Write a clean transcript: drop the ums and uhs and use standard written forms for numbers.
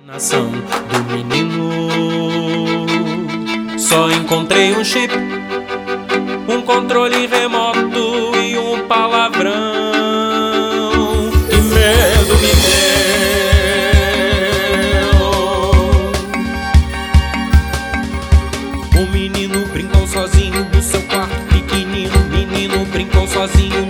Nação do menino. Só encontrei um chip, um controle remoto e um palavrão. Que medo me deu. O menino brincou sozinho no seu quarto pequenino. Menino brincou sozinho